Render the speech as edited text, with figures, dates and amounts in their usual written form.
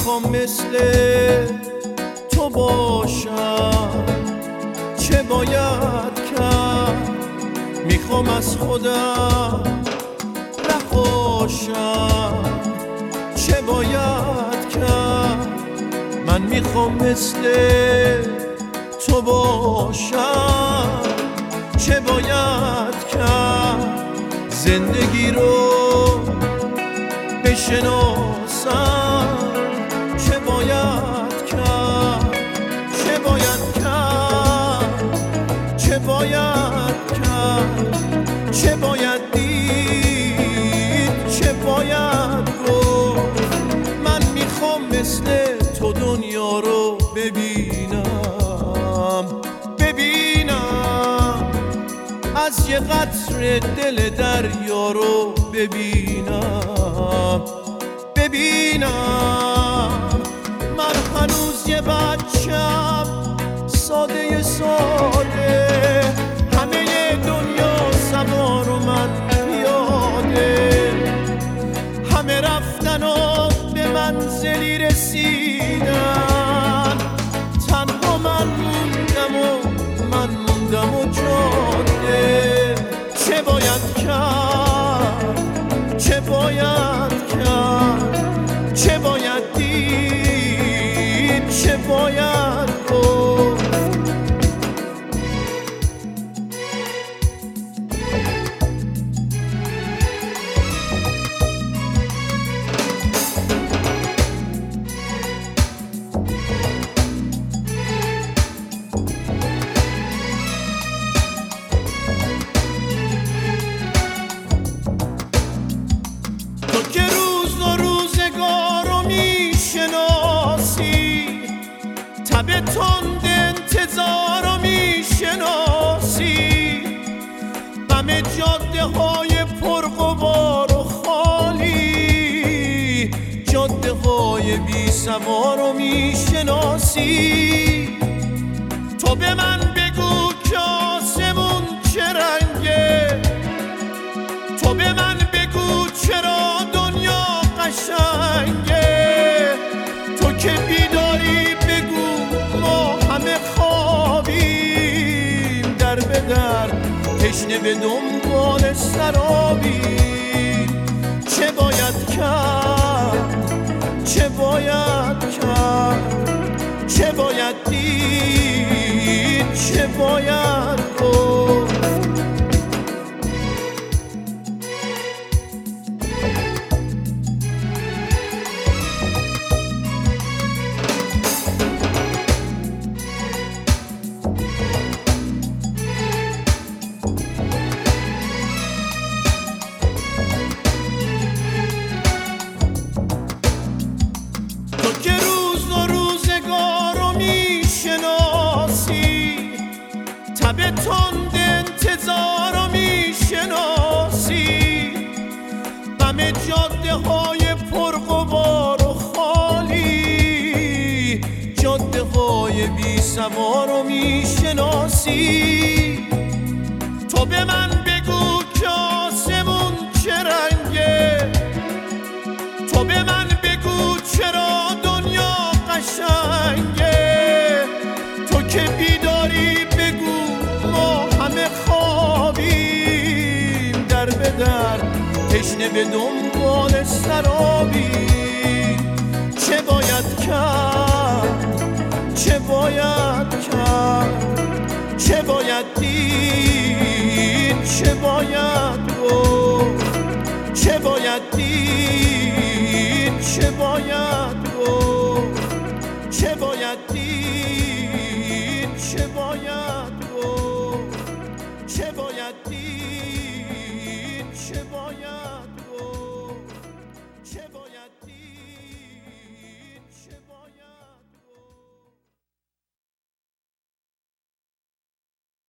میخوام مثل تو باشم، چه باید کرد؟ میخوام از خودم نخواشم، چه باید کرد؟ من میخوام مثل تو باشم، چه باید کرد؟ زندگی رو بشناسم، چه باید کرد؟ چه باید کرد؟ چه باید کرد؟ چه باید دید؟ چه باید گفت؟ من میخوام مثل تو دنیا رو ببینم، از یه قطره دل دریا رو ببینم. من هنوز یه بچم ساده همه دنیا سوار و من پیاده، همه رفتن و به منزلی رسیدن، تنها من موندم و جاده. چه باید کرد؟ چه باید کرد؟ چه باید دید؟ چه باید گفت؟ تو که روز و روزگار رو میشناسی، تب تند انتظار رو میشناسی، غم جاده های پرغبار و خالی، جاده های بی سوار رو میشناسی. تو به من بگو که آسمون چه رنگه، تو به من بگو چرا دنیا قشنگه، تو که بیداری بگو ما همه خوابیم، در به در تشنه به دنبال سرابیم. چه باید کرد؟ چه باید کرد؟ چه باید دید؟ چه باید گفت؟ تو که روز و روزگار رو میشناسی، تب تند انتظار رو میشناسی، غم جاده های پرغبار و خالی، جاده های بی سوار رو میشناسی. تو به من بگو که آسمون چه رنگه، تو به من بگو چرا دنیا قشنگه، تو که بیداری بگو ما همه خوابیم، در به در تشنه به دنبال سرابیم. چه باید کرد؟ چه باید کرد؟ چه باید دید؟ چه باید گفت؟ چه باید دید؟